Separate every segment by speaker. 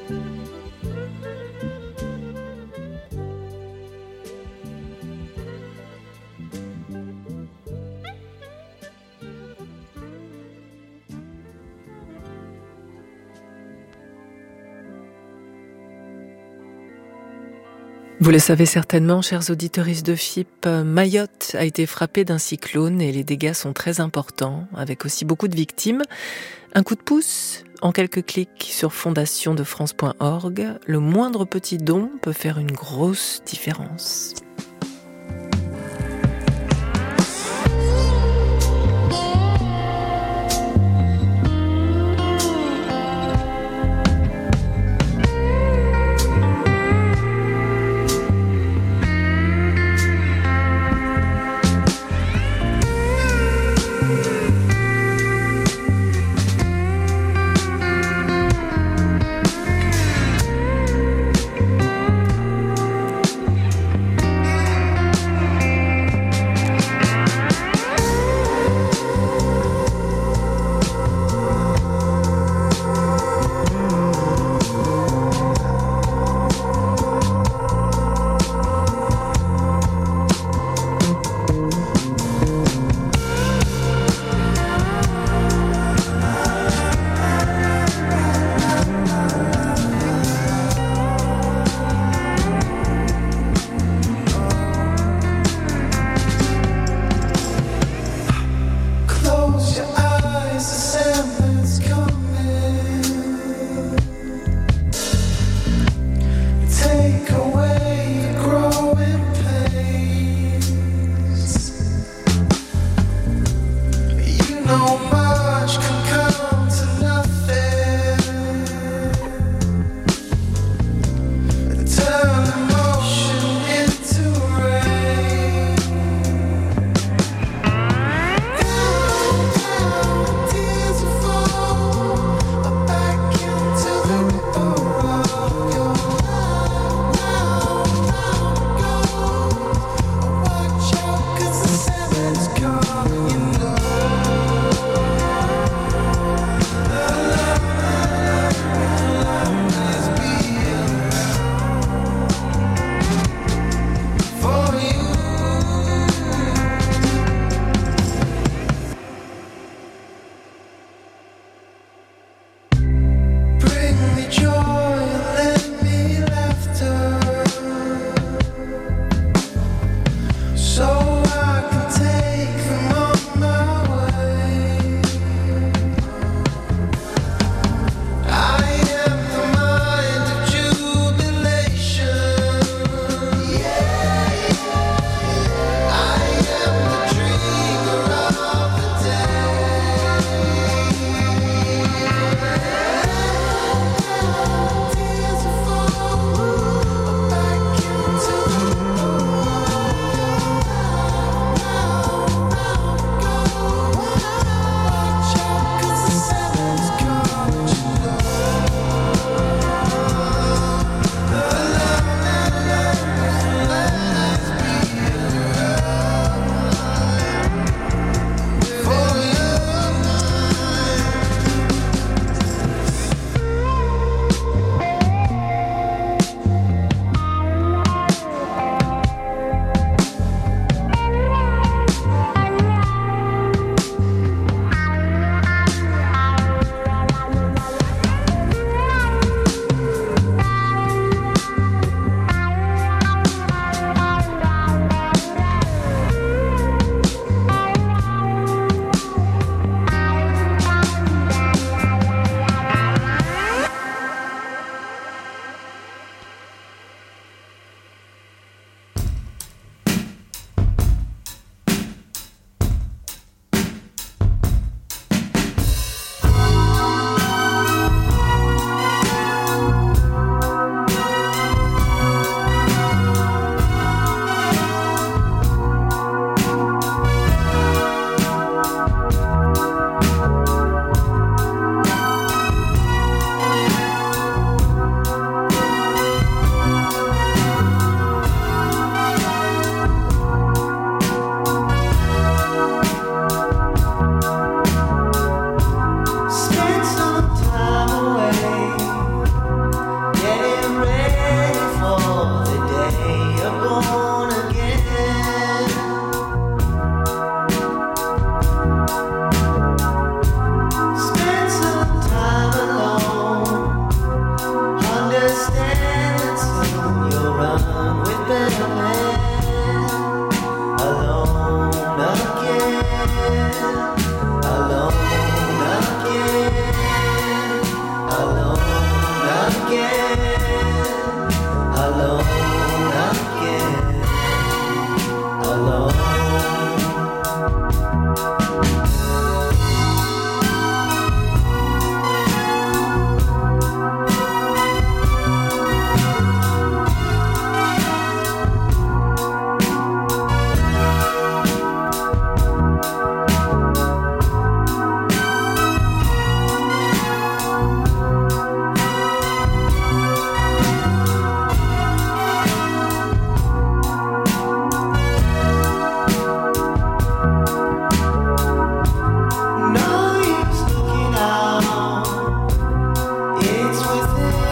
Speaker 1: Vous le savez certainement, chers auditeuristes de FIP, Mayotte a été frappée d'un cyclone et les dégâts sont très importants, avec aussi beaucoup de victimes. Un coup de pouce, en quelques clics sur fondationdefrance.org, le moindre petit don peut faire une grosse différence.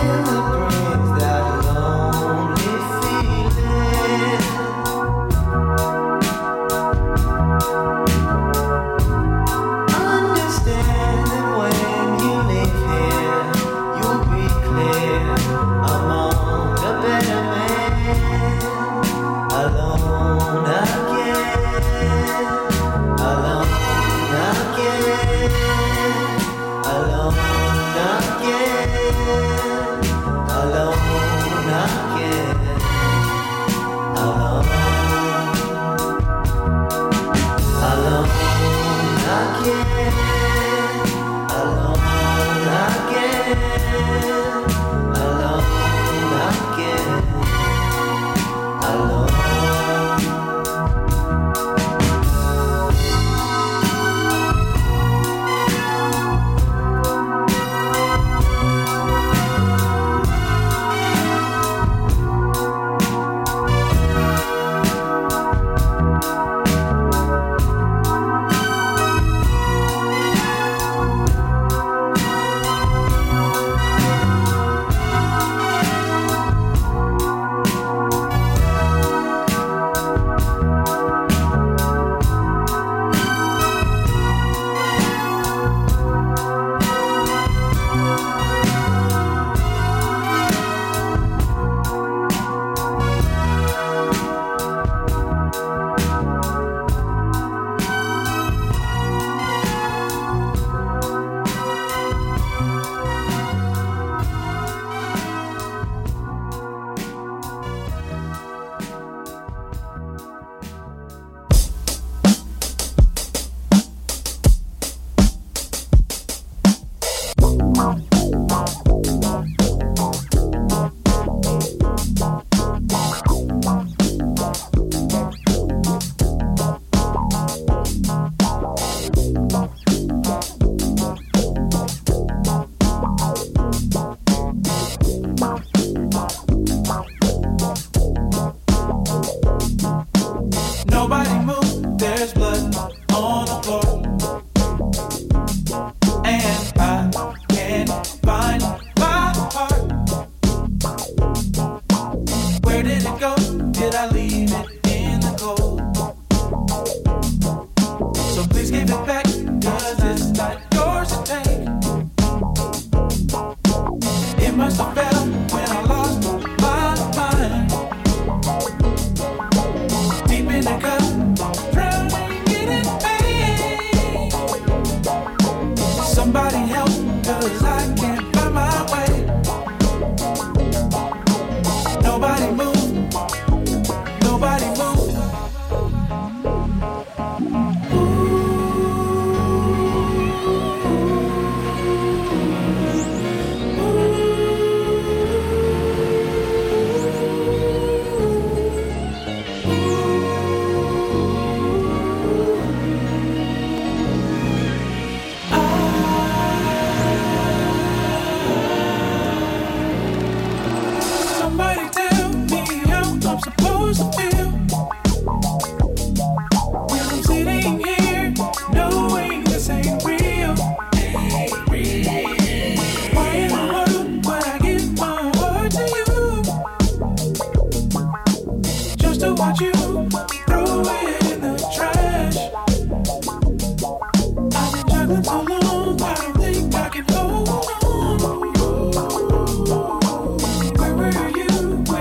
Speaker 2: Where were you?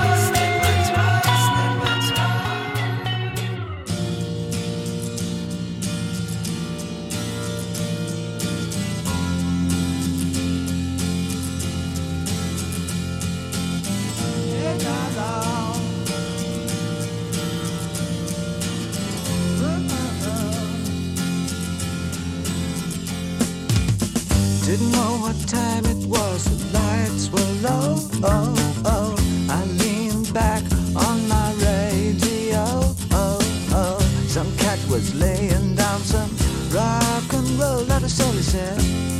Speaker 2: Didn't know what time it was, the lights were low. Oh, oh. I leaned back on my radio. Oh, oh. Some cat was laying down some rock and roll, that is all he said.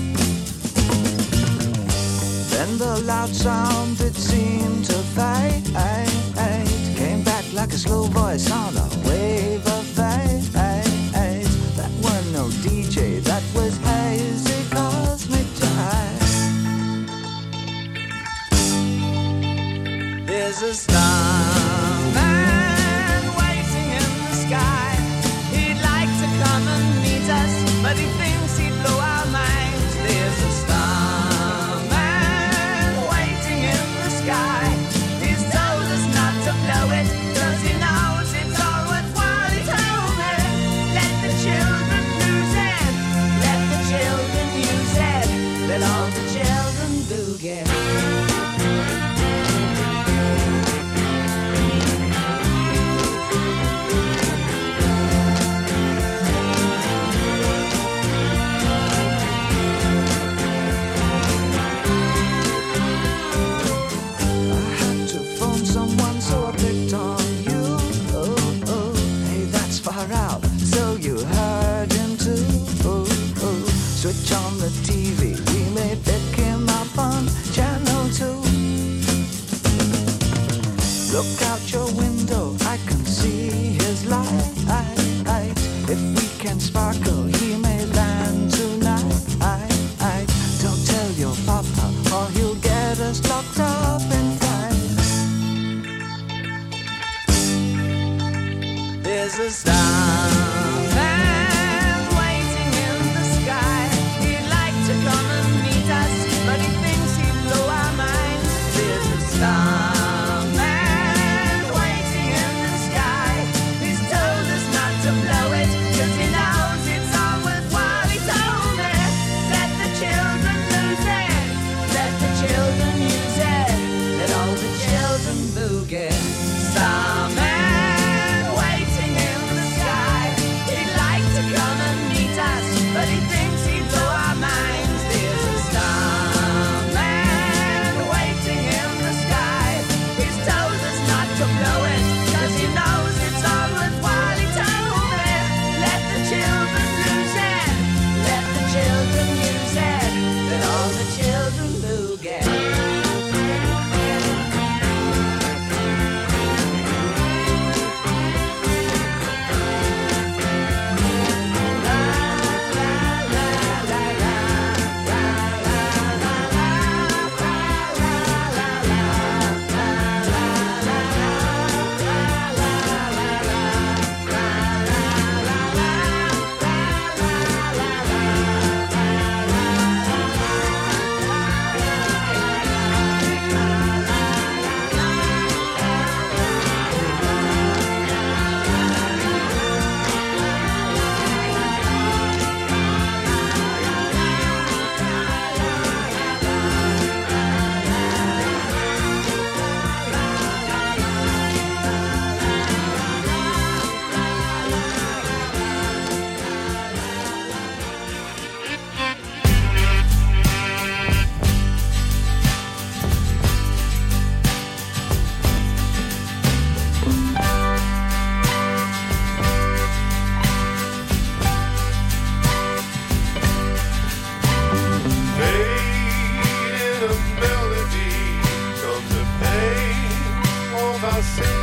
Speaker 2: Then the loud sound, it seemed to fade. Came back like a slow voice on a wave of fade. That weren't no DJ, that was hazy cosmic jive. There's a starman waiting in the sky. He'd like to come and meet us, but he thinks he'd blow our minds. There's a starman waiting in the sky. He's told us not to blow it, 'cause he knows it's always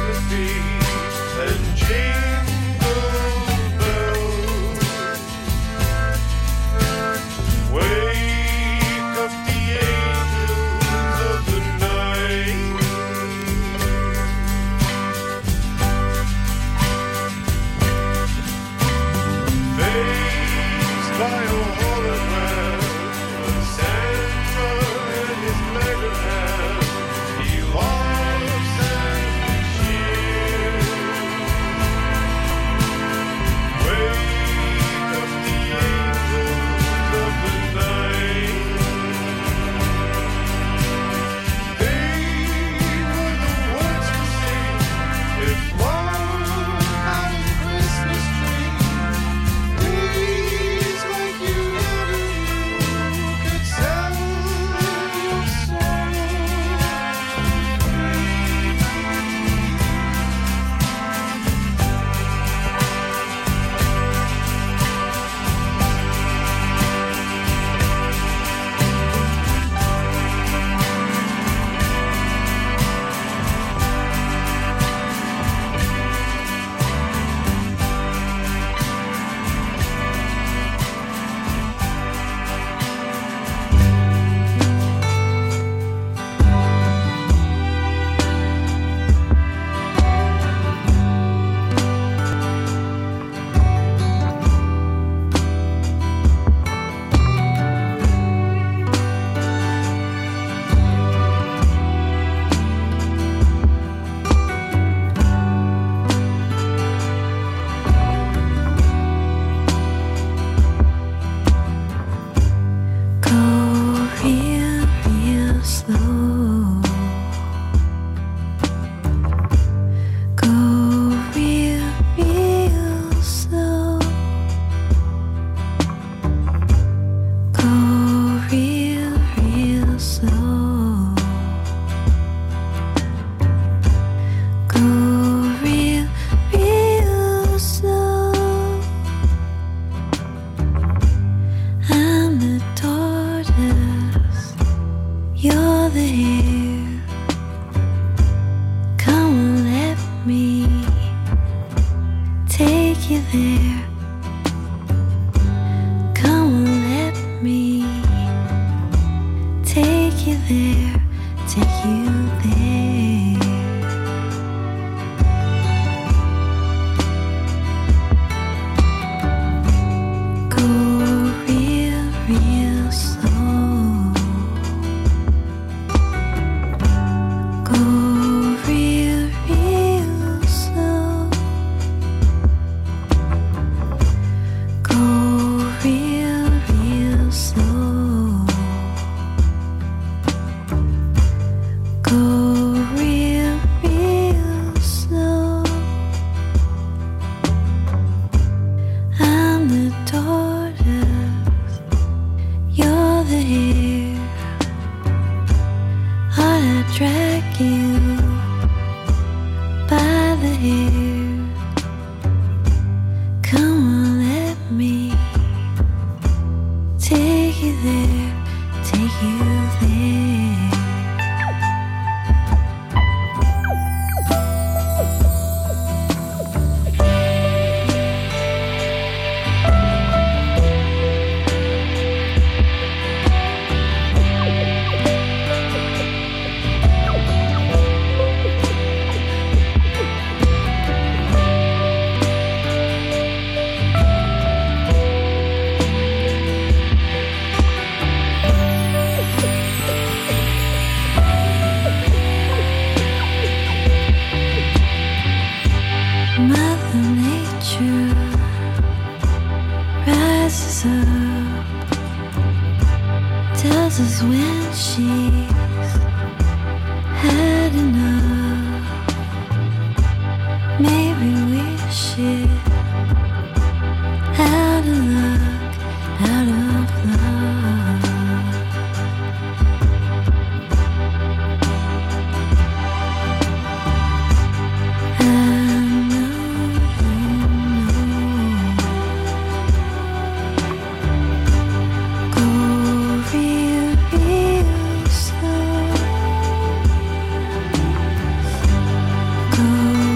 Speaker 3: go.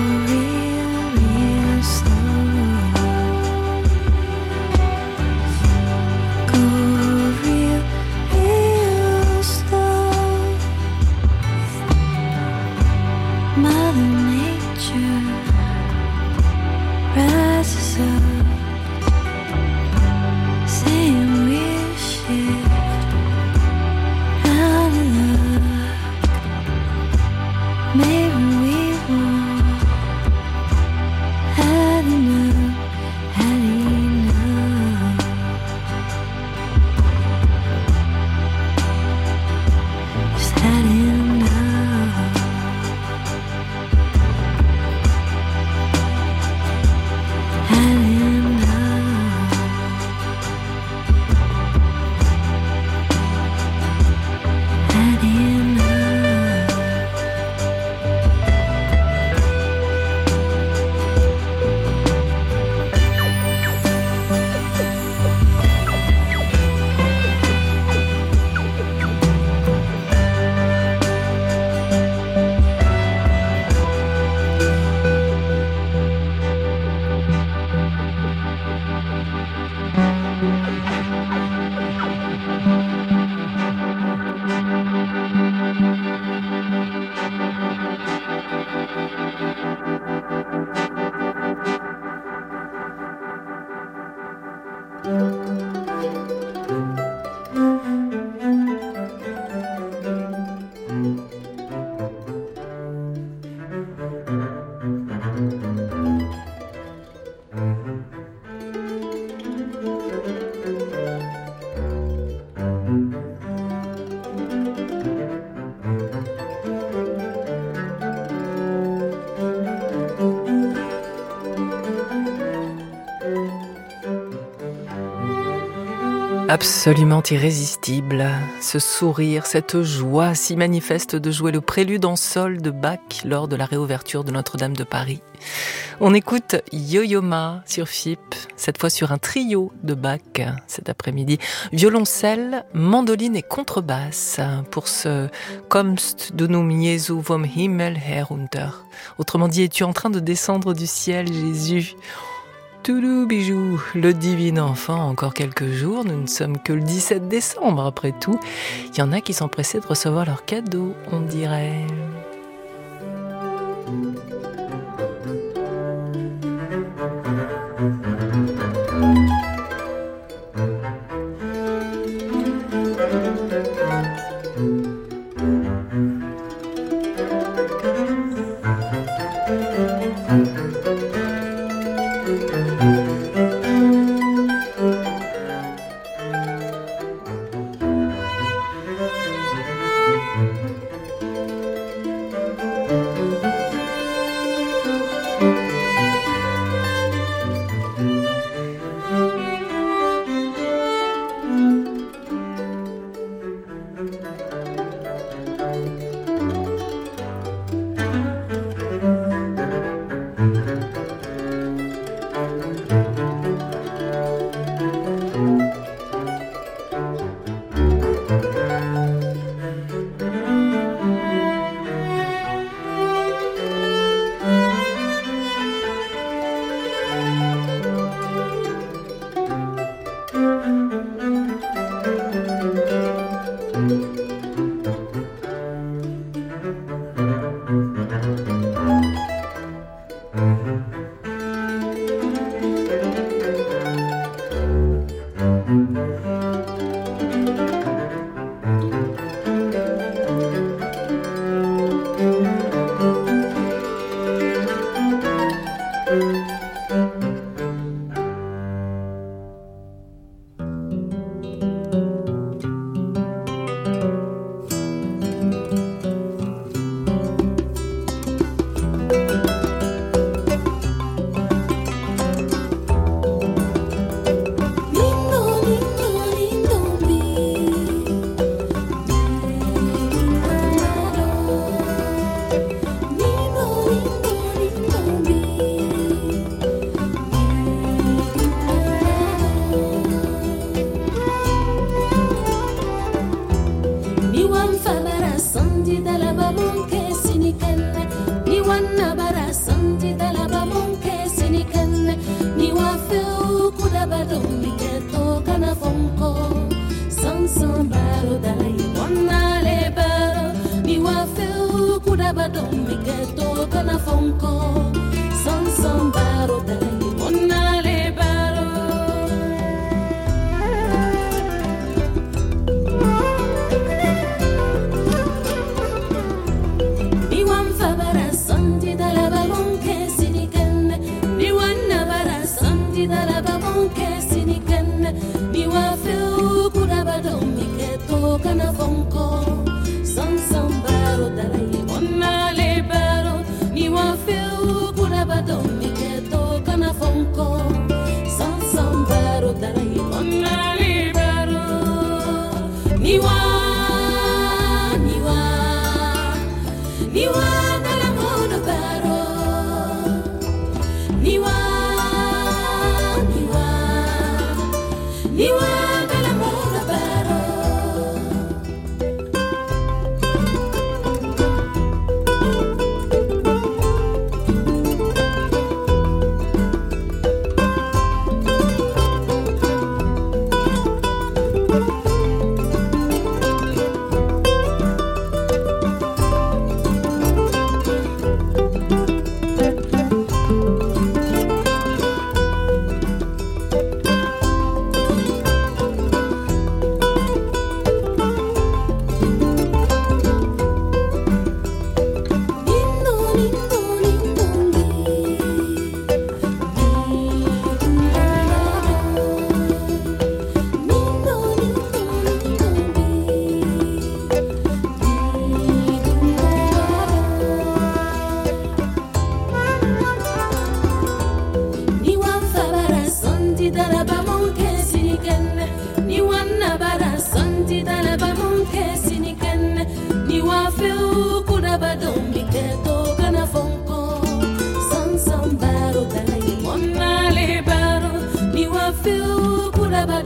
Speaker 1: Absolument irrésistible, ce sourire, cette joie si manifeste de jouer le prélude en sol de Bach lors de la réouverture de Notre-Dame de Paris. On écoute Yo-Yo Ma sur FIP, cette fois sur un trio de Bach cet après-midi. Violoncelle, mandoline et contrebasse pour ce Kommst du nun Jesu vom Himmel herunter. Autrement dit, es-tu en train de descendre du ciel, Jésus ? Toulou bijou, le divin enfant, encore quelques jours, nous ne sommes que le 17 décembre après tout. Il y en a qui sont pressés de recevoir leurs cadeaux, on dirait.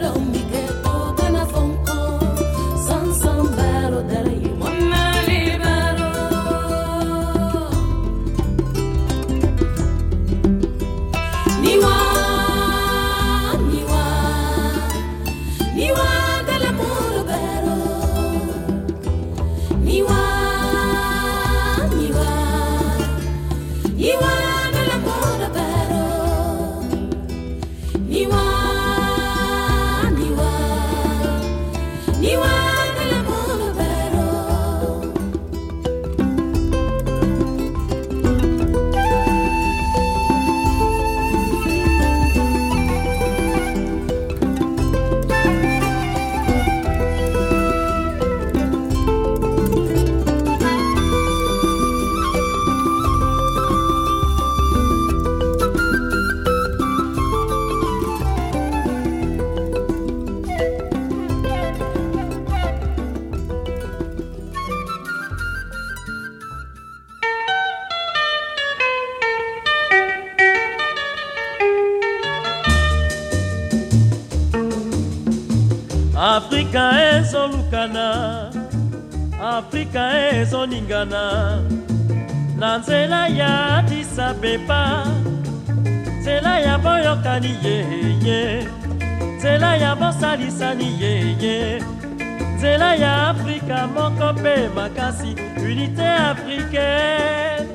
Speaker 3: Afrika ezolukana, Afrika ezoningana, na nzela ya Addis Abeba, nzela ya boyokani yeye, nzela ya bosalisani yeye, nzela ya Afrika moko pe makasi, unité africaine.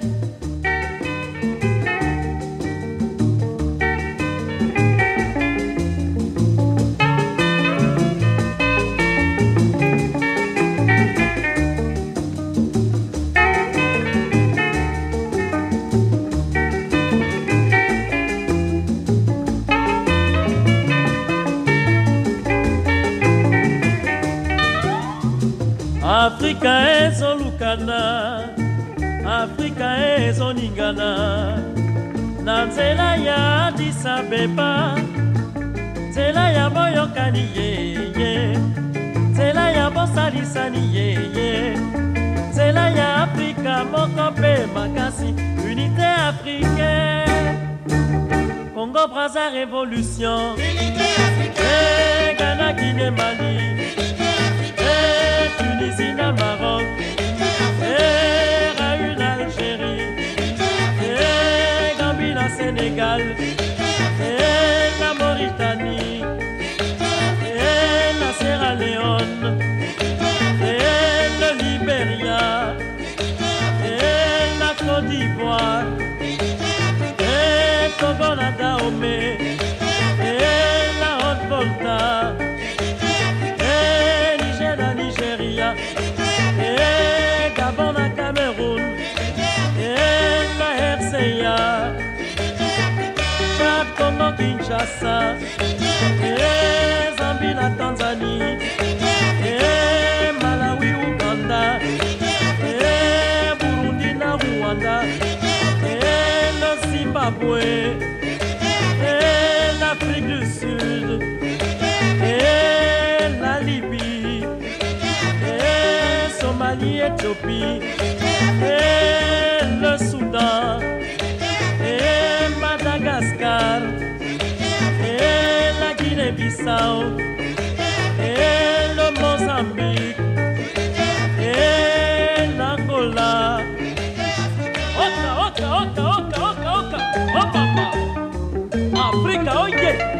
Speaker 3: Afrika ezolukana, Afrika ezoningana, na nzela ya Addis Abeba, nzela ya boyokani yeye, nzela ya bosalisani yeye, nzela ya Afrika moko pe makasi, unité africaine. Congo Brazza révolution,
Speaker 4: Unité africaine.
Speaker 3: Ghana, Guinée, Mali, Tunisie, Maroc, Raoul, Algérie, Gambie, la Sénégal, la Mauritanie, la Sierra Leone, le Libéria, la Côte d'Ivoire, Togo, la Dahomey, la Haute-Volta, Nigeria, Gabon, la Cameroun, la RCA, Tchad, Congo, Kinshasa, Zambie, la Tanzanie, Malawi, Ouganda, Burundi, la Rwanda, le Zimbabwe, l'Afrique du Sud, la Libye, Somalie, Éthiopie, le Soudan, Madagascar, la Guinée-Bissau, le Mozambique, l'Angola. Oka, oka, oka, oka, oka, oka, oh papa, Africa, oh yeah.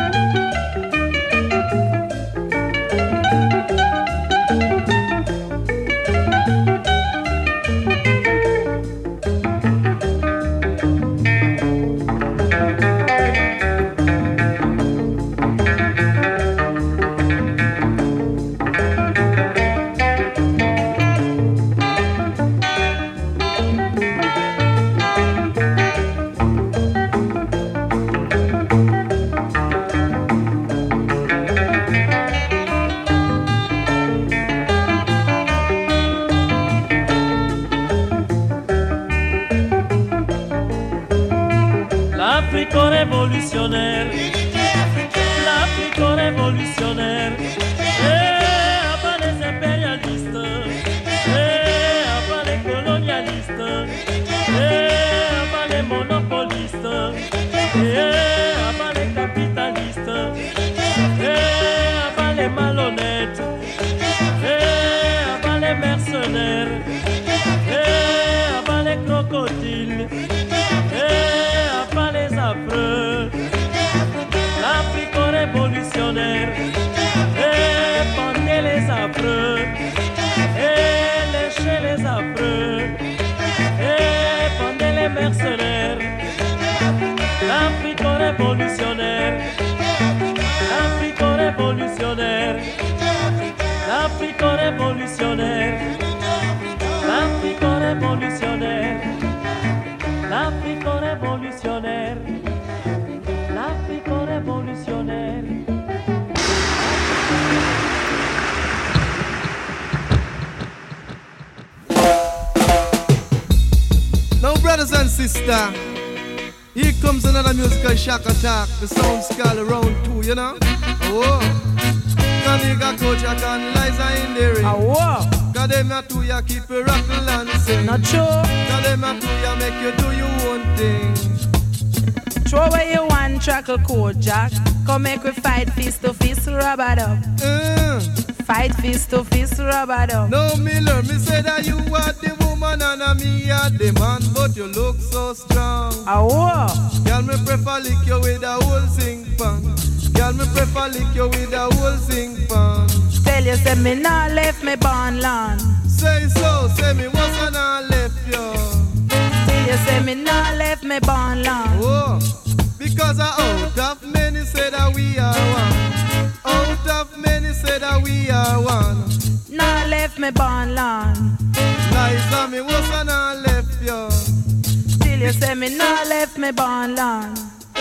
Speaker 3: L'Afrique révolutionnaire, l'Afrique révolutionnaire, avant les impérialistes, avant les colonialistes, avant les monopolistes, avant les capitalistes. révolutionnaire. Et à bas les crocodiles, et à bas les affreux. L'Afrique révolutionnaire, et pendez les affreux, et léchez les affreux, et pendez les mercenaires. L'Afrique révolutionnaire, l'Afrique révolutionnaire, l'Afrique révolutionnaire, l'Afrique révolutionnaire, l'Afrique révolutionnaire, l'Afrique révolutionnaire.
Speaker 5: Now, brothers and sisters, here comes another musical shock attack. The sound's called round 2, you know? Oh, Kaniga Coach, I can Liza in the ring.
Speaker 6: Oh,
Speaker 5: Cause them a two ya keep you rockle and sing.
Speaker 6: not true.
Speaker 5: Cause them a two ya make you do your own thing.
Speaker 6: Throw away your one trackle code, Jack. Come make we fight fist to fist, rub it up. Fight fist to fist, rub it up.
Speaker 5: No, Miller, me say that you are the woman and me are the man, but you look so strong.
Speaker 6: Oh,
Speaker 5: Girl, me prefer lick you with a whole sing pan. Girl, me prefer lick you with a whole sing pan.
Speaker 6: tell you, say me nah left me born land.
Speaker 5: Say so, say me what's on I left you.
Speaker 6: Tell you, say me nah left me born land.
Speaker 5: Oh, because out of many say that we are one. Out of many say that we are one.
Speaker 6: Nah left me born land.
Speaker 5: Liza, me what's on I left you.
Speaker 6: Till you say me nah left me born land.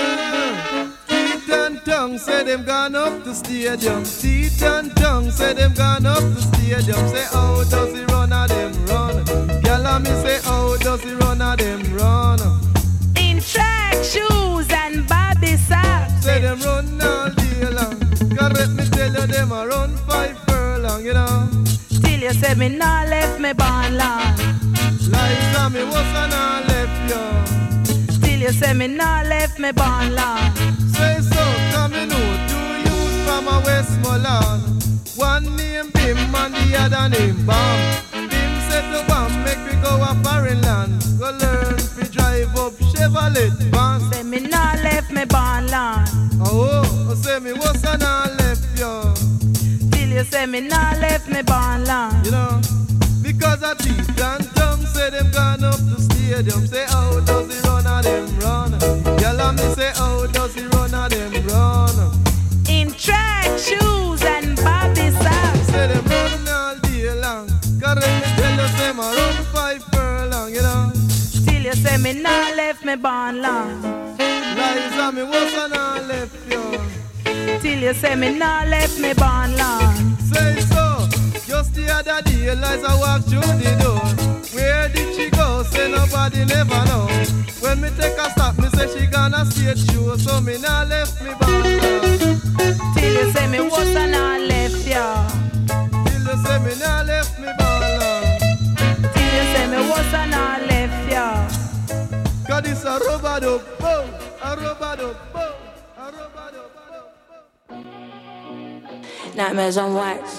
Speaker 5: Teeth and tongue say them gone up the stadium. Teeth and tongue say them gone up the stadium. Say how does he run a them run? Girl, me say how does he run a them run?
Speaker 6: In track shoes and bobby socks.
Speaker 5: Say them run all day long. Correct me tell you them a run 5 furlong, you know.
Speaker 6: Till you say me nah left me born land.
Speaker 5: Liza, me what's on I left you.
Speaker 6: Till you say me nah left me born land.
Speaker 5: Say so, coming out to you from a Westmoreland. One name Bim and the other name Bam. Bim said to Bam, make me go a foreign land. Go learn to drive up Chevrolet van.
Speaker 6: Say me nah left me born land.
Speaker 5: Oh, say me what's on I left you.
Speaker 6: Till you say me nah left me born land.
Speaker 5: You know, because a teeth and tongue say them gone up the stadium. Say how does he run a them run? Y'all me say how does he run a them run?
Speaker 6: In track shoes and bobby socks.
Speaker 5: Say them run all day long. Correct me tell you say my run 5 furlong, you know.
Speaker 6: Till you say me nah left me born land.
Speaker 5: Liza, me what's on I left you.
Speaker 6: Till you say me nah left me born land.
Speaker 5: Say so, just the other day Liza walked through the door. Where did she go? Say nobody never know. When me take a stop, me say she gonna stage show. So me nah left me born land.
Speaker 6: Till you say me was and I left ya.
Speaker 5: Till you say me nah left me born land.
Speaker 6: Till you say me was and I left ya.
Speaker 5: Cause it's a rubber dub, boom, a rubber dub, boom, a rubber dub.
Speaker 7: Nightmares on wax.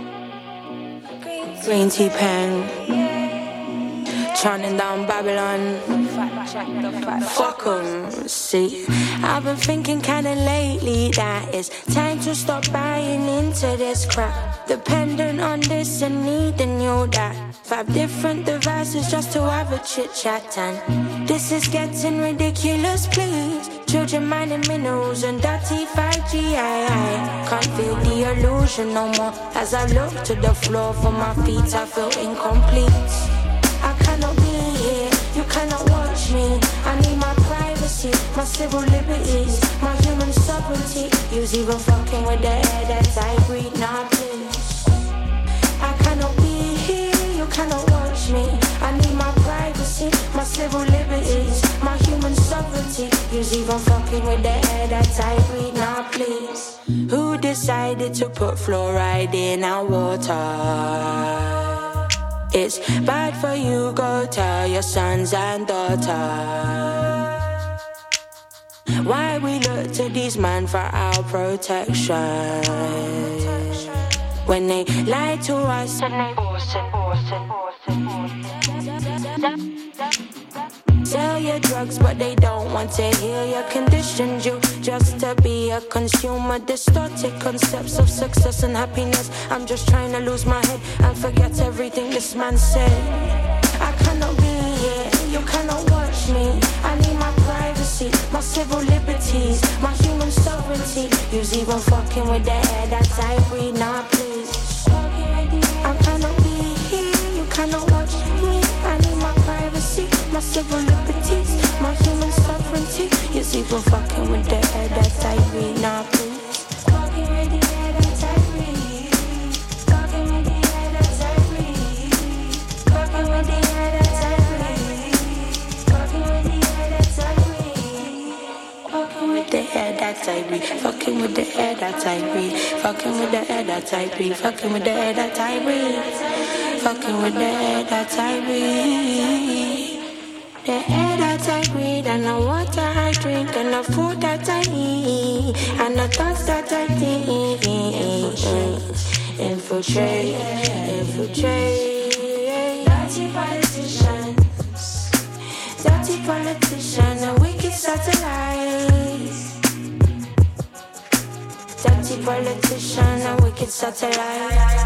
Speaker 7: Green tea pen. Chanting down Babylon. Fuck 'em, see. I've been thinking kinda lately that it's time to stop buying into this crap. Dependent on this and needing you that. 5 different devices just to have a chit chat, and this is getting ridiculous, please. Children mining minerals and dirty 5G. I can't feel the illusion no more. As I look to the floor for my feet, I feel incomplete. I cannot be here, you cannot watch me. I need my privacy, my civil liberties, my human sovereignty. You's even fucking with the air that I breathe, now please. I cannot be here, you cannot watch me. I need my privacy, my civil liberties, my human sovereignty. You's even fucking with the air that I breathe, now please. Who decided to put fluoride in our water? It's bad for you, go tell your sons and daughters. Why we look to these men for our protection when they lie to us and they Sell your drugs, but they don't want to heal your condition. You just to be a consumer. Distorted concepts of success and happiness. I'm just trying to lose my head and forget everything this man said. I cannot be here, you cannot watch me. I need my privacy, my civil liberties, my human sovereignty. You's even fucking with the air that I breathe. Now please, I cannot be here, you cannot watch me. I need my privacy, my civil liberties, my human sovereignty. You's even fucking with the air that I breathe. Now please, fucking with the air that I breathe. Fucking with the air that I breathe. Fucking with the air that I breathe. Fucking with the air that I breathe. Fucking with the air that I breathe. Fucking with the air that I breathe. Fucking with the air that I breathe. Fucking with the air that I breathe. Fucking with the air that I breathe. The air that I breathe, and the water I drink, and the food that I eat, and the thoughts that I think. Infiltrate, infiltrate. Dirty politicians, dirty politicians, and wicked satellites. Dirty politicians and wicked satellites.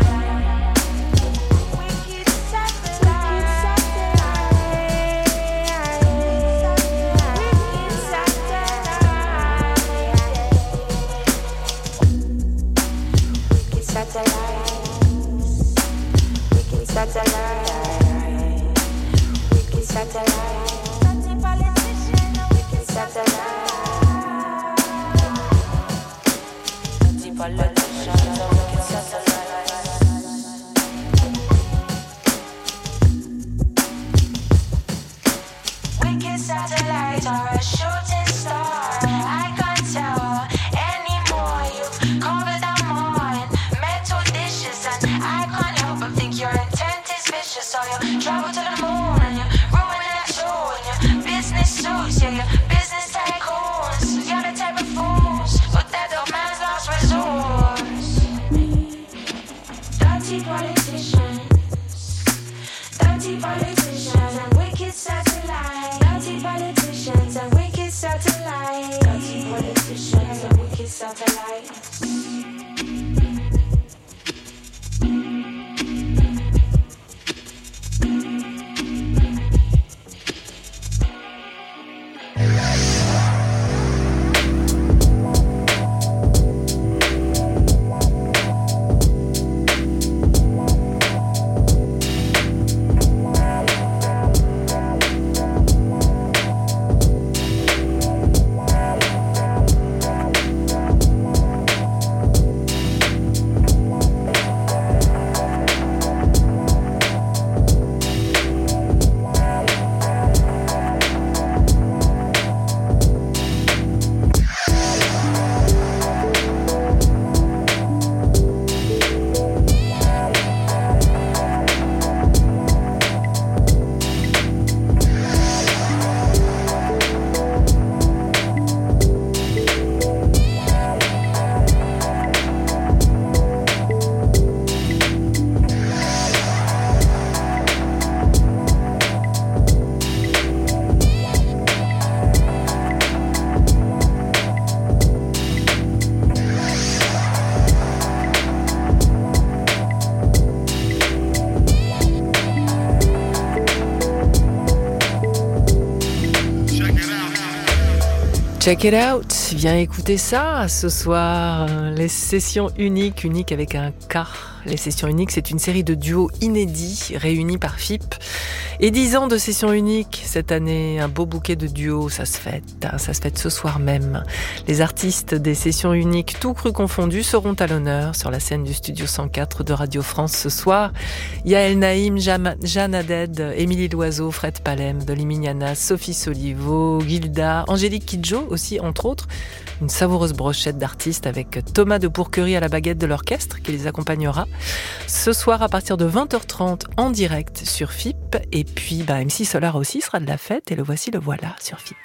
Speaker 1: Check it out, viens écouter ça ce soir. Les sessions uniques avec un K. Les sessions uniques, c'est une série de duos inédits réunis par FIP. Et 10 ans de sessions uniques cette année, un beau bouquet de duos, ça se fête ce soir même. Les artistes des sessions uniques, tout cru confondus, seront à l'honneur sur la scène du Studio 104 de Radio France ce soir. Yael Naïm, Jeanne Haddad, Émilie Loiseau, Fred Palem, Dolly Mignana, Sophie Solivo, Gilda, Angélique Kidjo aussi, entre autres. Une savoureuse brochette d'artistes avec Thomas de Pourquerie à la baguette de l'orchestre qui les accompagnera ce soir à partir de 20h30 en direct sur FIP. Et puis MC Solar aussi sera de la fête et le voici, le voilà sur FIP.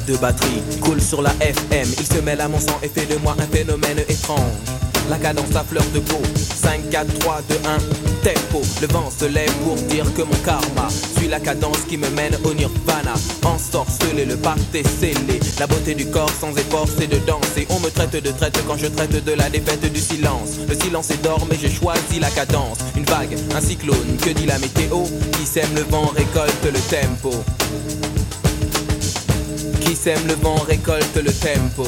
Speaker 8: de batterie coule sur la FM. Il se mêle à mon sang et fait de moi un phénomène étrange. La cadence à fleur de peau, 5, 4, 3, 2, 1, tempo. Le vent se lève pour dire que mon karma suit la cadence qui me mène au nirvana. Ensorcelé, le pacte est scellé. La beauté du corps sans effort c'est de danser. On me traite de traite quand je traite de la défaite du silence. Le silence est d'or mais j'ai choisi la cadence. Une vague, un cyclone, que dit la météo? Qui sème le vent récolte le tempo. Qui sème le vent récolte le tempo.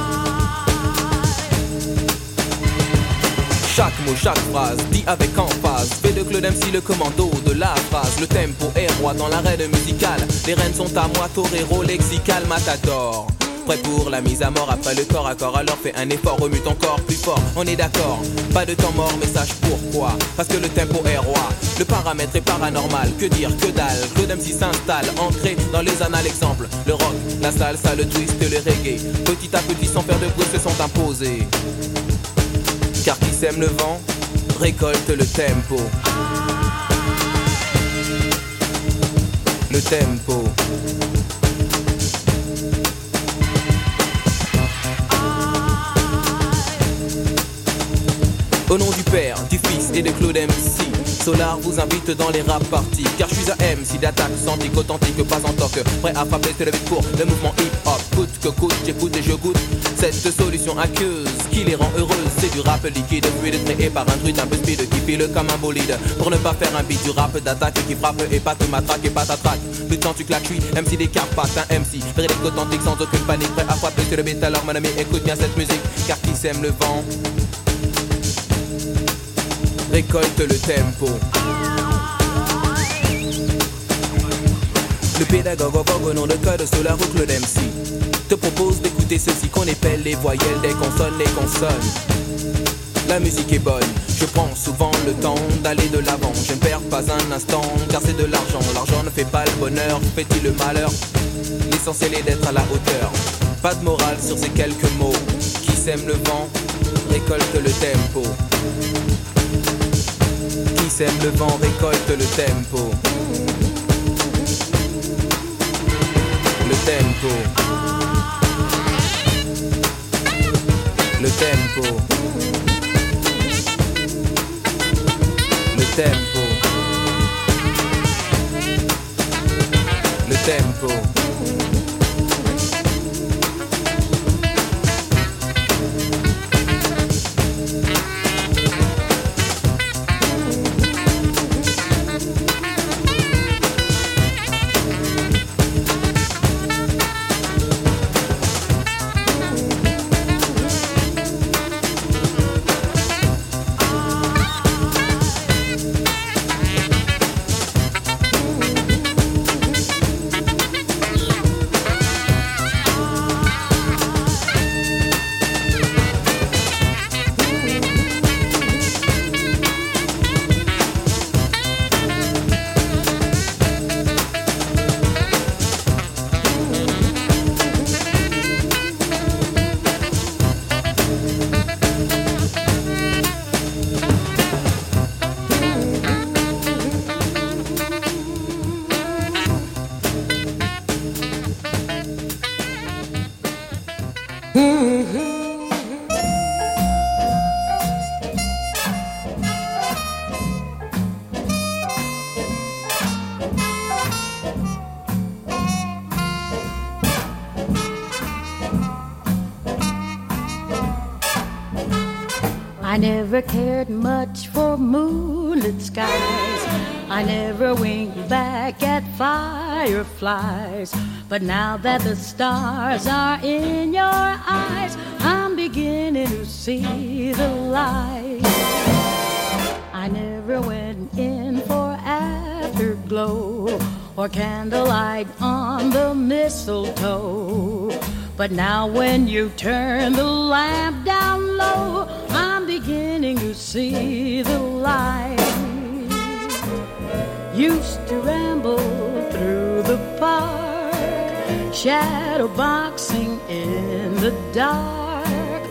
Speaker 8: Chaque mot, chaque phrase, dit avec emphase. Fait de Claude MC le commando de la phrase. Le tempo est roi dans l'arène musicale. Les rênes sont à moi, torero, lexical, matador. Prêt pour la mise à mort après le corps à corps. Alors fais un effort, remue ton corps plus fort. On est d'accord, pas de temps mort mais sache pourquoi. Parce que le tempo est roi. Le paramètre est paranormal, que dire, que dalle. Claude MC s'installe, ancré dans les annales. Exemple, le rock, la salsa, le twist, le reggae. Petit à petit sans faire de bruit se sont imposés. Car qui sème le vent récolte le tempo. Le tempo. Au nom du Père, du Fils et de Claude MC, Solar vous invite dans les rap parties. Car je suis un MC d'attaque, santique, authentique, pas en toc. Prêt à frapper, se lever pour le mouvement hip-hop. Coûte que coûte, j'écoute et je goûte cette solution aqueuse qui les rend heureuses. C'est du rap liquide, fluide, créé par un truc un peu speed qui file comme un bolide. Pour ne pas faire un beat, du rap d'attaque qui frappe et pas te matraque et pas t'attraque. Plus de temps tu claques, je suis MC des Carpates, un MC véridique, authentique, sans aucune panique. Prêt à frapper, se lever, alors mon ami, écoute bien cette musique. Car qui sème le vent récolte le tempo. Le pédagogue au nom de code Solar ou Claude MC te propose d'écouter ceci qu'on appelle les voyelles des consonnes, les consonnes. La musique est bonne, je prends souvent le temps d'aller de l'avant. Je ne perds pas un instant car c'est de l'argent. L'argent ne fait pas le bonheur, fait-il le malheur? L'essentiel est d'être à la hauteur. Pas de morale sur ces quelques mots. Qui sème le vent récolte le tempo. Qui sème le vent récolte le tempo. Le tempo. Le tempo. Le tempo. Le tempo.
Speaker 9: I never cared much for moonlit skies. I never winked back at fireflies. But now that the stars are in your eyes, I'm beginning to see the light. I never went in for afterglow or candlelight on the mistletoe. But now when you turn the lamp down low, I'm beginning to see the light. Used to ramble through the park, shadow boxing in the dark.